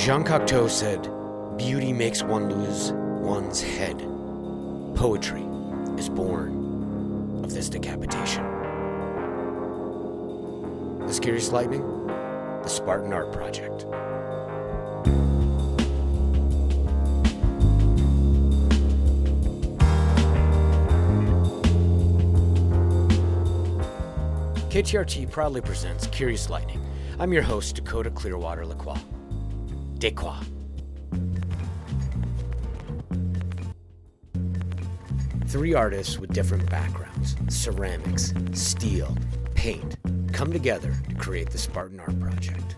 Jean Cocteau said, "Beauty makes one lose one's head. Poetry is born of this decapitation." This Curious Lightning, the Spartan Art Project. KTRT proudly presents Curious Lightning. I'm your host, Dakota Clearwater Lacroix. Dequa. Three artists with different backgrounds, ceramics, steel, paint, come together to create the Spartan Art Project.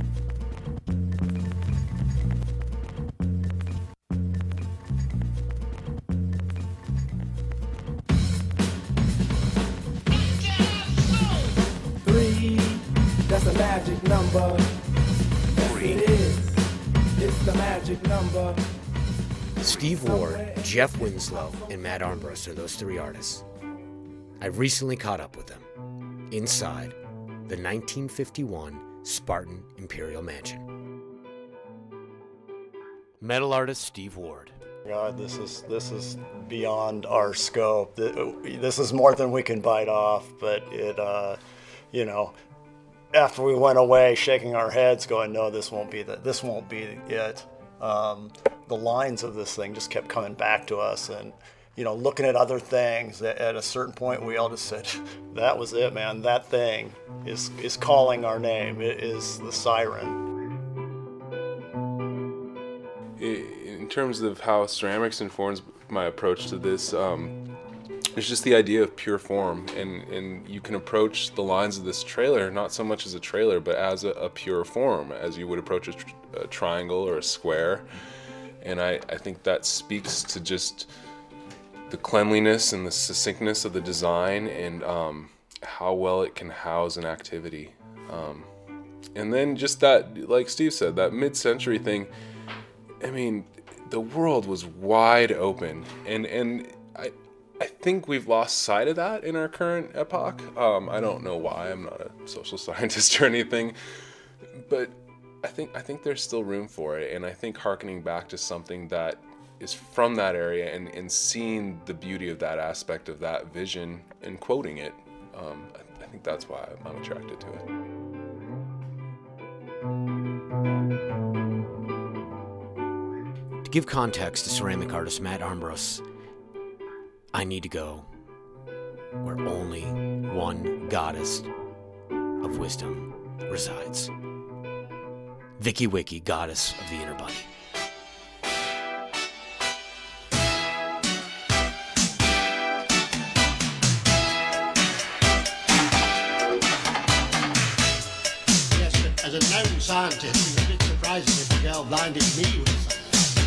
Three, that's a magic number. Yes, it is. It's the magic number. Steve Ward, Jeff Winslow, and Matt Armbruster are those three artists. I recently caught up with them inside the 1951 Spartan Imperial Mansion. Metal artist Steve Ward. God, this is beyond our scope. This is more than we can bite off. But it, after we went away, shaking our heads, going, "No, this won't be it." The lines of this thing just kept coming back to us, and looking at other things. At a certain point, we all just said, "That was it, man. That thing is calling our name. It is the siren." In terms of how ceramics informs my approach to this, it's just the idea of pure form, and you can approach the lines of this trailer not so much as a trailer, but as a pure form, as you would approach a triangle or a square. And I think that speaks to just the cleanliness and the succinctness of the design, and how well it can house an activity. And then just that, like Steve said, that mid-century thing, I mean, the world was wide open, and I think we've lost sight of that in our current epoch. I don't know why. I'm not a social scientist or anything, but I think there's still room for it, and I think hearkening back to something that is from that area and seeing the beauty of that aspect of that vision and quoting it, I think that's why I'm attracted to it. To give context to ceramic artist Matt Armbruster, I need to go where only one goddess of wisdom resides. Vicky Wiki, goddess of the inner body. Yes, but as a known scientist, it's a bit surprising if the girl blinded me with something.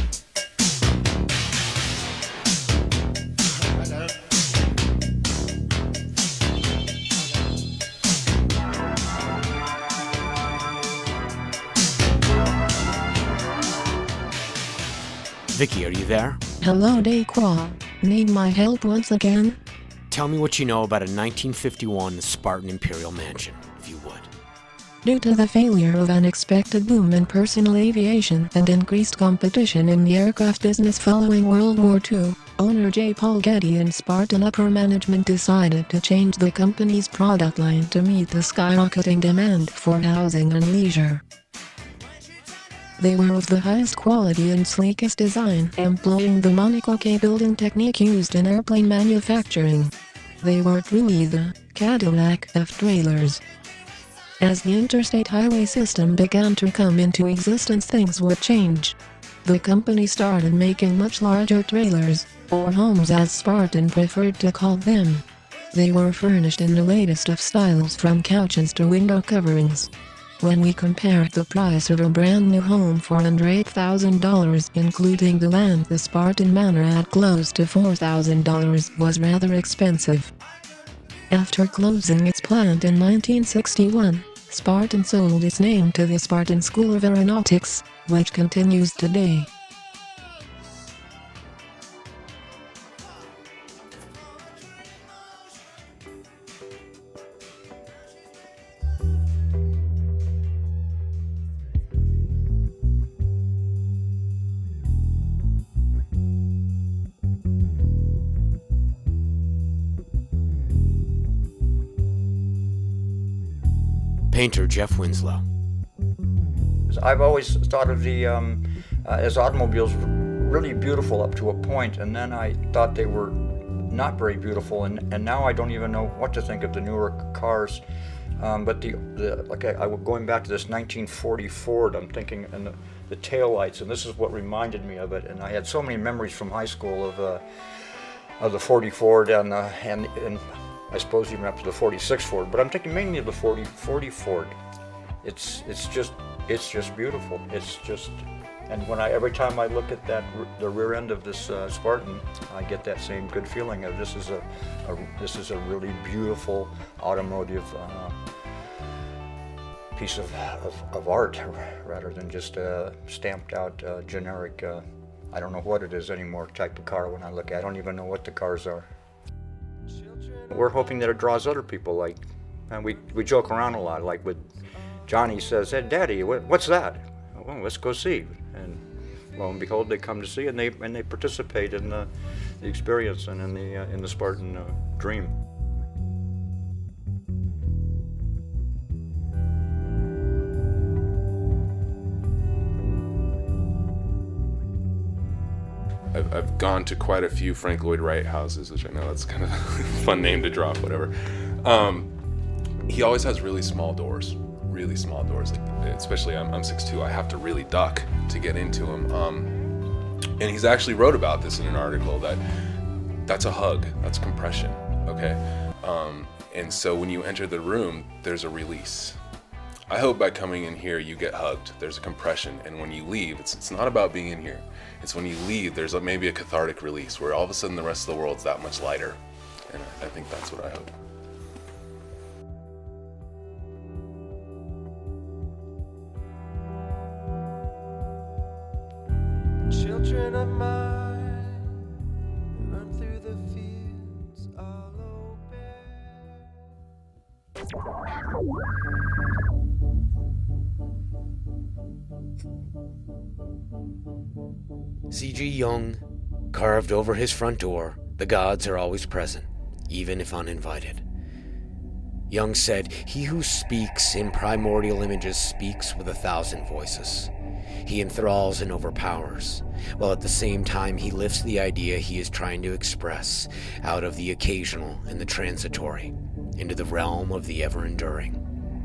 Vicky, are you there? Hello, Dequa. Need my help once again? Tell me what you know about a 1951 Spartan Imperial Mansion, if you would. Due to the failure of an expected boom in personal aviation and increased competition in the aircraft business following World War II, owner J. Paul Getty and Spartan upper management decided to change the company's product line to meet the skyrocketing demand for housing and leisure. They were of the highest quality and sleekest design, employing the monocoque building technique used in airplane manufacturing. They were truly the Cadillac of trailers. As the interstate highway system began to come into existence, things would change. The company started making much larger trailers, or homes as Spartan preferred to call them. They were furnished in the latest of styles, from couches to window coverings. When we compared the price of a brand new home for under $8,000, including the land, the Spartan Manor at close to $4,000 was rather expensive. After closing its plant in 1961, Spartan sold its name to the Spartan School of Aeronautics, which continues today. painter Jeff Winslow. I've always thought of the as automobiles really beautiful up to a point, and then I thought they were not very beautiful, and now I don't even know what to think of the newer cars. But going back to this 1940 Ford, I'm thinking, and the taillights, and this is what reminded me of it. And I had so many memories from high school of the 40 Ford and I suppose even up to the 46 Ford. But I'm thinking mainly of the 40 Ford. It's just beautiful. And every time I look at the rear end of this Spartan, I get that same good feeling of this is a really beautiful automotive piece of art, rather than just a stamped out generic, I don't know what it is anymore, type of car. When I look at it, I don't even know what the cars are. We're hoping that it draws other people, and we joke around a lot, like with Johnny says, "Hey, Daddy, what's that?" Well, let's go see. And lo and behold, they come to see, and they participate in the experience and in the Spartan dream. I've gone to quite a few Frank Lloyd Wright houses, which I know that's kind of a fun name to drop, whatever. He always has really small doors. Like, especially I'm 6'2", I have to really duck to get into him. And he's actually wrote about this in an article that's a hug, that's compression, okay? And so when you enter the room, there's a release. I hope by coming in here you get hugged, there's a compression, and when you leave, it's not about being in here. It's when you leave, there's maybe a cathartic release where all of a sudden the rest of the world's that much lighter. And I think that's what I hope. Children of mine run through the fields all C.G. Jung carved over his front door, "The gods are always present, even if uninvited." Jung said, "He who speaks in primordial images speaks with 1,000 voices. He enthralls and overpowers, while at the same time he lifts the idea he is trying to express out of the occasional and the transitory into the realm of the ever-enduring."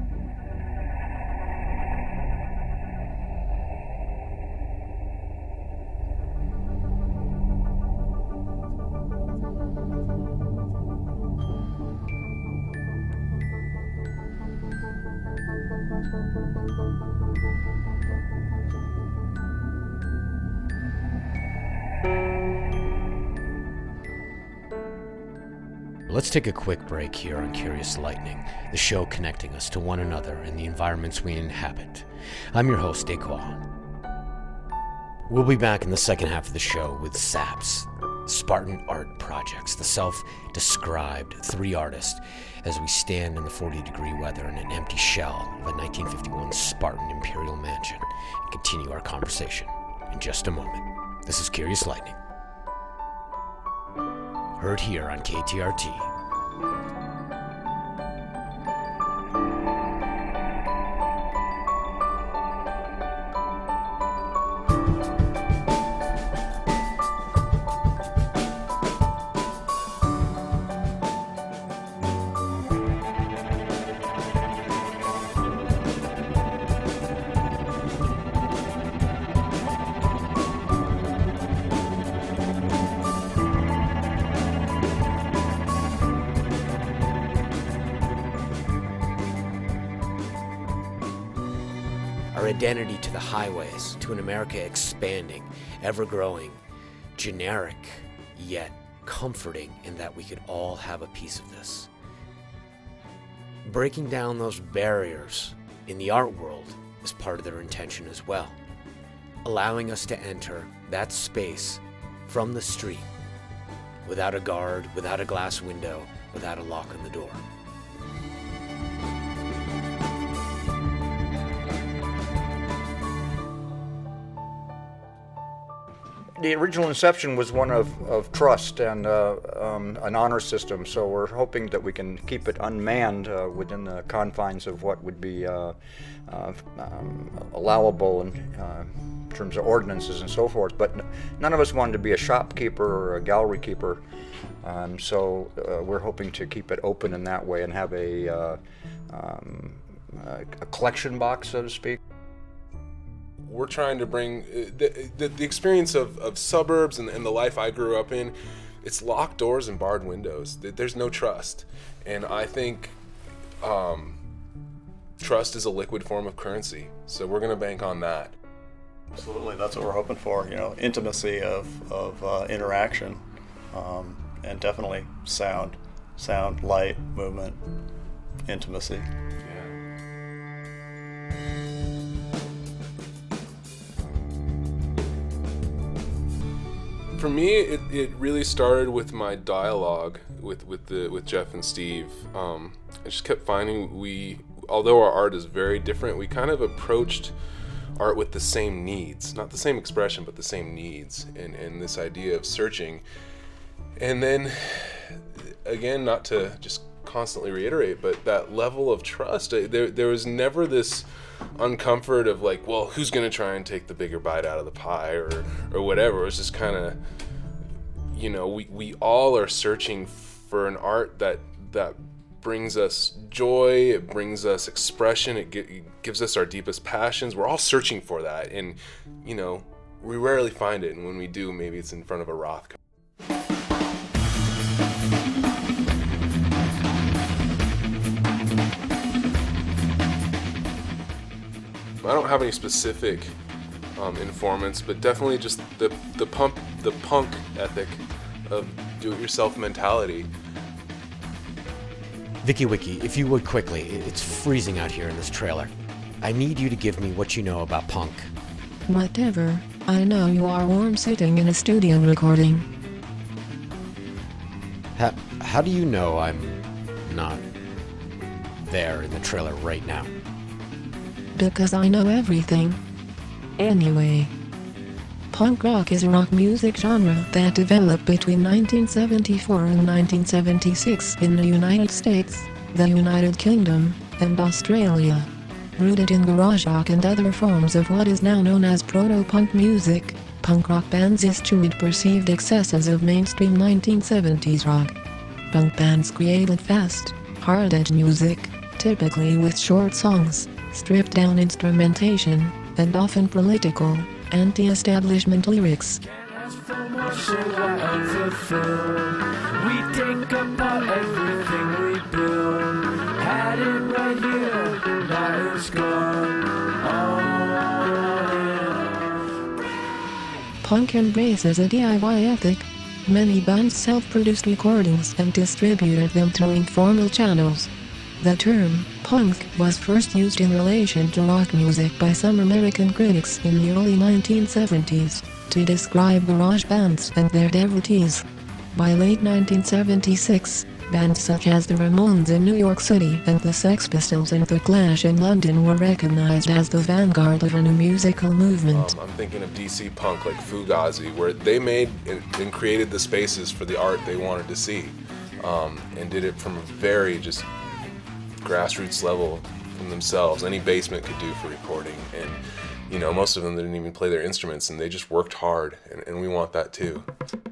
Let's take a quick break here on Curious Lightning, the show connecting us to one another and the environments we inhabit. I'm your host, Dequa. We'll be back in the second half of the show with SAPS, Spartan Art Projects, the self-described three artists, as we stand in the 40-degree weather in an empty shell of a 1951 Spartan Imperial Mansion and continue our conversation in just a moment. This is Curious Lightning, heard here on KTRT. Our identity to the highways, to an America expanding, ever-growing, generic, yet comforting in that we could all have a piece of this. Breaking down those barriers in the art world is part of their intention as well, allowing us to enter that space from the street without a guard, without a glass window, without a lock on the door. the original inception was one of trust and an honor system, so we're hoping that we can keep it unmanned within the confines of what would be allowable in terms of ordinances and so forth. But none of us wanted to be a shopkeeper or a gallery keeper, so we're hoping to keep it open in that way and have a collection box, so to speak. We're trying to bring the experience of suburbs and the life I grew up in. It's locked doors and barred windows. There's no trust. And I think trust is a liquid form of currency. So we're going to bank on that. Absolutely, that's what we're hoping for. Intimacy of interaction, and definitely sound, light, movement, intimacy. For me, it really started with my dialogue with Jeff and Steve. I just kept finding although our art is very different, we kind of approached art with the same needs, not the same expression, but the same needs, and this idea of searching. And then, again, not to just constantly reiterate, but that level of trust, there was never this uncomfort of like, well, who's going to try and take the bigger bite out of the pie or whatever. It was just kind of, we all are searching for an art that brings us joy, it brings us expression, it gives us our deepest passions. We're all searching for that, and we rarely find it, and when we do, maybe it's in front of a Rothko. I don't have any specific informants, but definitely just the punk ethic of do-it-yourself mentality. Vicky Wiki, if you would quickly, it's freezing out here in this trailer. I need you to give me what you know about punk. Whatever. I know you are warm sitting in a studio recording. How do you know I'm not there in the trailer right now? Because I know everything. Anyway, punk rock is a rock music genre that developed between 1974 and 1976 in the United States, the United Kingdom, and Australia. Rooted in garage rock and other forms of what is now known as proto-punk music, punk rock bands eschewed perceived excesses of mainstream 1970s rock. Punk bands created fast, hard-edge music, typically with short songs, stripped-down instrumentation, and often political, anti-establishment lyrics. We take apart everything we build. Had it right here, now it's gone. Punk embraces a DIY ethic. Many bands self-produced recordings and distributed them through informal channels. The term punk was first used in relation to rock music by some American critics in the early 1970s to describe garage bands and their devotees. By late 1976, bands such as the Ramones in New York City and the Sex Pistols and The Clash in London were recognized as the vanguard of a new musical movement. I'm thinking of DC punk like Fugazi, where they made and created the spaces for the art they wanted to see, and did it from a very just grassroots level from themselves. Any basement could do for recording, and most of them didn't even play their instruments, and they just worked hard, and we want that too.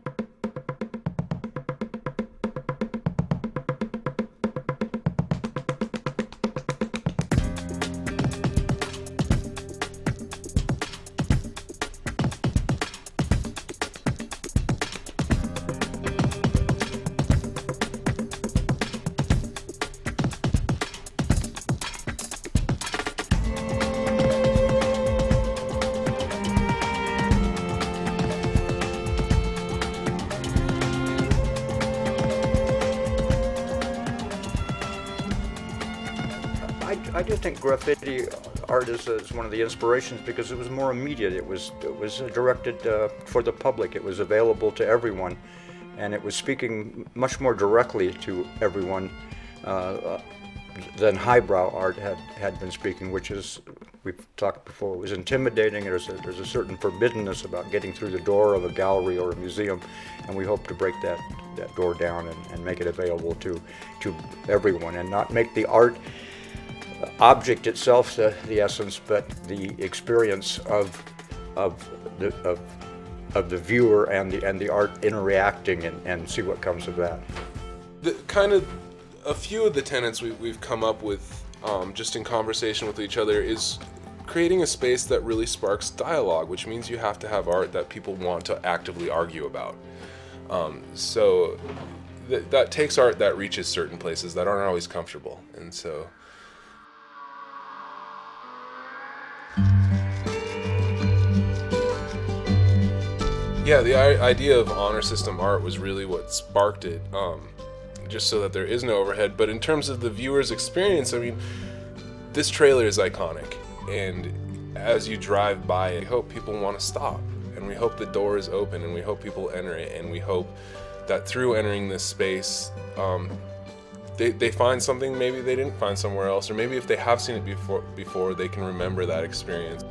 I do think graffiti art is one of the inspirations because it was more immediate. It was directed for the public. It was available to everyone, and it was speaking much more directly to everyone than highbrow art had been speaking, which is we've talked before, it was intimidating. There's a certain forbiddenness about getting through the door of a gallery or a museum, and we hope to break that door down and make it available to everyone, and not make the art object itself the essence, but the experience of the viewer and the art interacting, and see what comes of that. A few of the tenets we've come up with just in conversation with each other is creating a space that really sparks dialogue, which means you have to have art that people want to actively argue about. So that takes art that reaches certain places that aren't always comfortable, and so. Yeah, the idea of honor system art was really what sparked it, just so that there is no overhead. But in terms of the viewer's experience, I mean, this trailer is iconic, and as you drive by it, we hope people want to stop, and we hope the door is open, and we hope people enter it, and we hope that through entering this space, they find something maybe they didn't find somewhere else, or maybe if they have seen it before, they can remember that experience.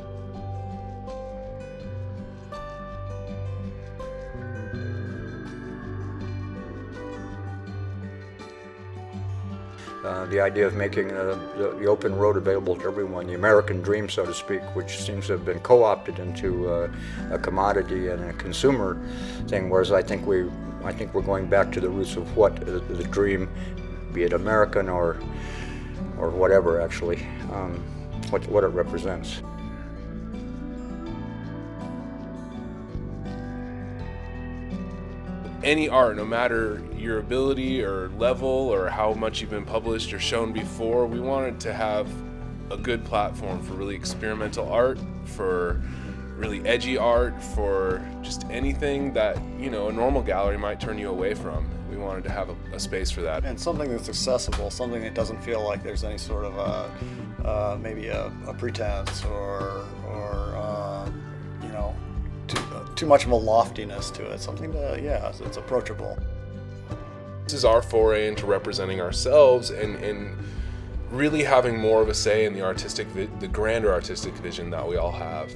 The idea of making the open road available to everyone, the American dream, so to speak, which seems to have been co-opted into a commodity and a consumer thing, whereas I think we're going back to the roots of what the dream, be it American or whatever, actually, what it represents. Any art, no matter your ability or level or how much you've been published or shown before, we wanted to have a good platform for really experimental art, for really edgy art, for just anything that, a normal gallery might turn you away from. We wanted to have a space for that. And something that's accessible, something that doesn't feel like there's any sort of maybe a pretense or too much of a loftiness to it. Something that, it's approachable. This is our foray into representing ourselves and really having more of a say in the grander artistic vision that we all have.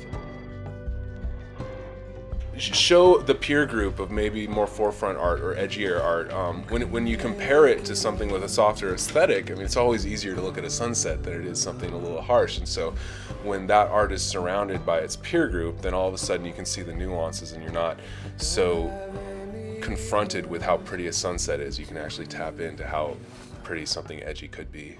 Show the peer group of maybe more forefront art or edgier art. When you compare it to something with a softer aesthetic, I mean, it's always easier to look at a sunset than it is something a little harsh. And so when that art is surrounded by its peer group, then all of a sudden you can see the nuances and you're not so confronted with how pretty a sunset is. You can actually tap into how pretty something edgy could be.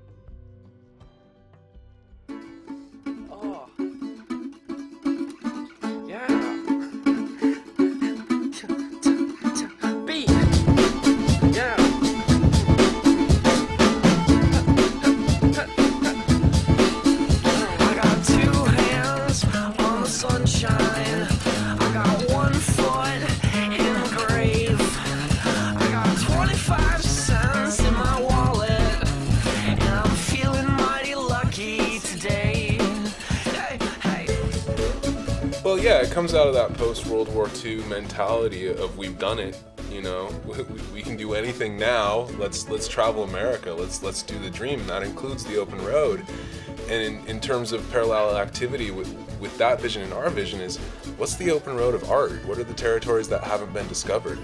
Well, yeah, it comes out of that post-World War II mentality of we've done it, we can do anything now. Let's travel America. Let's do the dream. That includes the open road. And in terms of parallel activity with that vision and our vision is, what's the open road of art? What are the territories that haven't been discovered?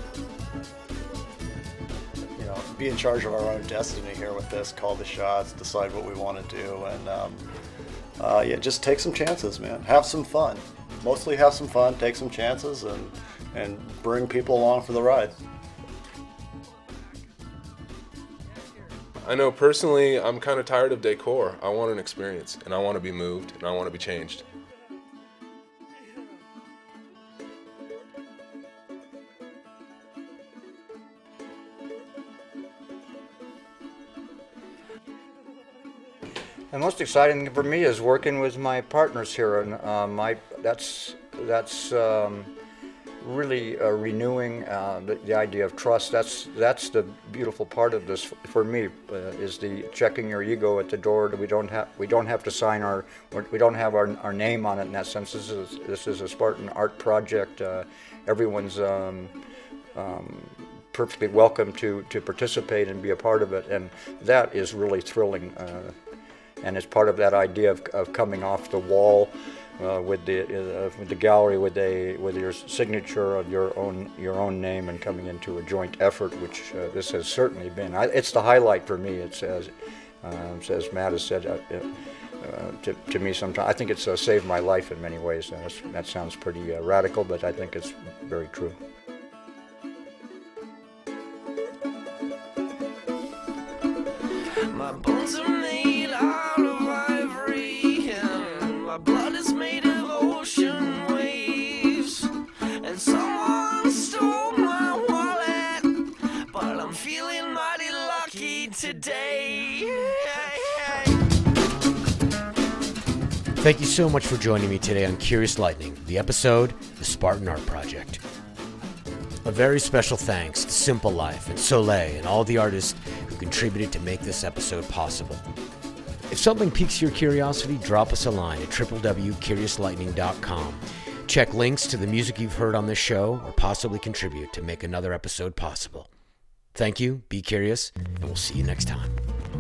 Be in charge of our own destiny here with this, call the shots, decide what we want to do, and just take some chances, man. Have some fun. Mostly have some fun, take some chances, and bring people along for the ride. I know personally, I'm kind of tired of decor. I want an experience, and I want to be moved, and I want to be changed. The most exciting for me is working with my partners here, and that's really renewing the idea of trust. That's the beautiful part of this for me, is the checking your ego at the door. That we don't have to sign we don't have our name on it in that sense. This is a Spartan art project. Everyone's perfectly welcome to participate and be a part of it, and that is really thrilling. and it's part of that idea of coming off the wall with the gallery with your signature of your own name and coming into a joint effort, which this has certainly been. It's the highlight for me. It's as Matt has said to me sometimes. I think it's saved my life in many ways. That sounds pretty radical, but I think it's very true. My bones are made out of ivory, and my blood is made of ocean waves. And someone stole my wallet, but I'm feeling mighty lucky today. Thank you so much for joining me today on Curious Lightning, the episode, The Spartan Art Project. A very special thanks to Simple Life and Soleil and all the artists who contributed to make this episode possible. If something piques your curiosity, drop us a line at www.curiouslightning.com. Check links to the music you've heard on this show or possibly contribute to make another episode possible. Thank you, be curious, and we'll see you next time.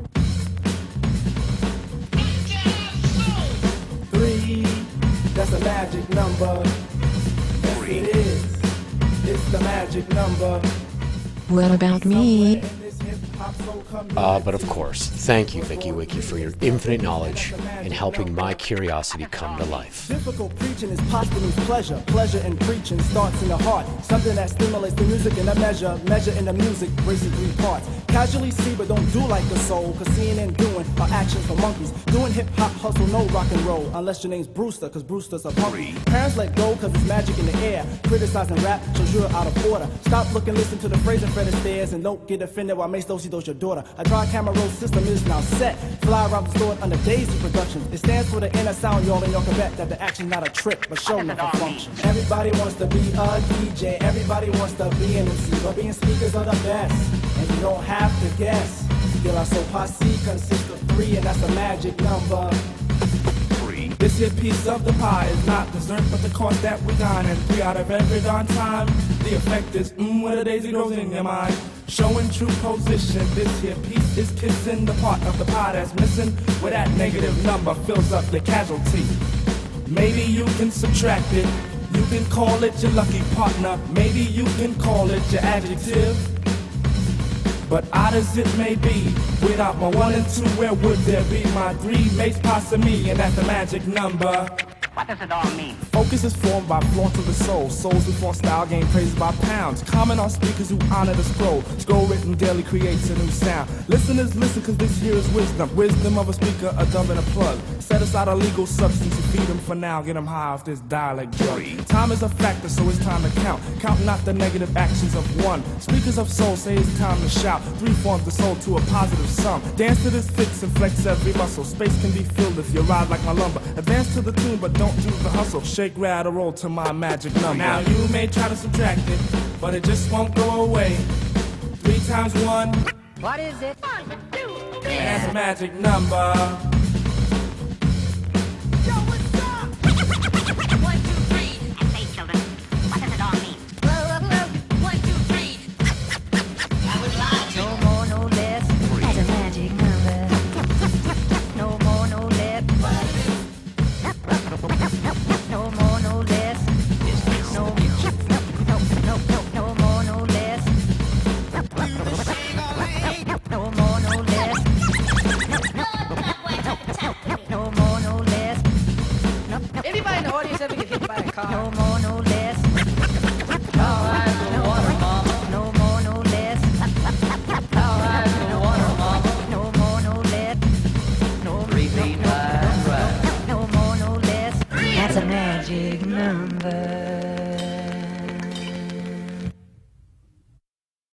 3, that's a magic number. Yes, it is. It's the magic number. What about me? But of course, thank you, Vicky Wiki, for your infinite knowledge in helping my curiosity come to life. Difficult preaching is posthumous pleasure. Pleasure in preaching starts in the heart. Something that stimulates the music in a measure. Measure in the music breaks in 3 parts. Casually see but don't do like the soul. Cause seeing and doing are actions for monkeys. Doing hip hop, hustle, no rock and roll. Unless your name's Brewster, cause Brewster's a punk. Parents let go cause it's magic in the air. Criticizing rap shows you're out of order. Stop looking, listen to the phrase and Fred Astaire. And don't get offended while Mace Dosey does your daughter. A dry camera roll system is now set. Fly around the store under Daisy Productions. It stands for the inner sound, y'all, and y'all can bet that the action's not a trick, but show enough a function. Everybody wants to be a DJ, everybody wants to be an MC, but being speakers are the best, and you don't have to guess. De La Soul Posse consists of 3, and that's the magic number. This here piece of the pie is not dessert, but the cost that we dine. And 3 out of every darn time, the effect is where the daisy grows in your mind. Showing true position, this here piece is kissing the part of the pie that's missing, where that negative number fills up the casualty. Maybe you can subtract it, you can call it your lucky partner, maybe you can call it your adjective. But odd as it may be, without my 1 and 2, where would there be my 3? Mates, Pasta, me, and that's the magic number. What does it all mean? Focus is formed by flaunt of the soul. Souls who form style gain praise by pounds. Comment on speakers who honor the scroll. Scroll written daily creates a new sound. Listeners listen cause this here is wisdom. Wisdom of a speaker, a dumb and a plug. Set aside a legal substance to feed them for now. Get them high off this dialect drug. Time is a factor so it's time to count. Count not the negative actions of 1. Speakers of soul say it's time to shout. 3 forms the soul to a positive sum. Dance to this fix and flex every muscle. Space can be filled if you ride like my lumber. Advance to the tune but don't do the hustle. Shake, rattle, roll to my magic number. Now you may try to subtract it, but it just won't go away. 3 times 1. What is it? 1, 2, 3. That's a magic number. Yo, what's up? 1, 2, 3. I say, children, what does it all mean? 1, 2, 3. I would lie. No more, no less. That's a magic number. No more, no less. No more, no less. No more, no less. No more, no less. No more, no less. Anybody in the audience ever get hit by a car? No more, no less. All right, no water, mama. No more, no less. All right, no water, mama. No more, no less. No repeat, right. No more, no less. That's a magic number.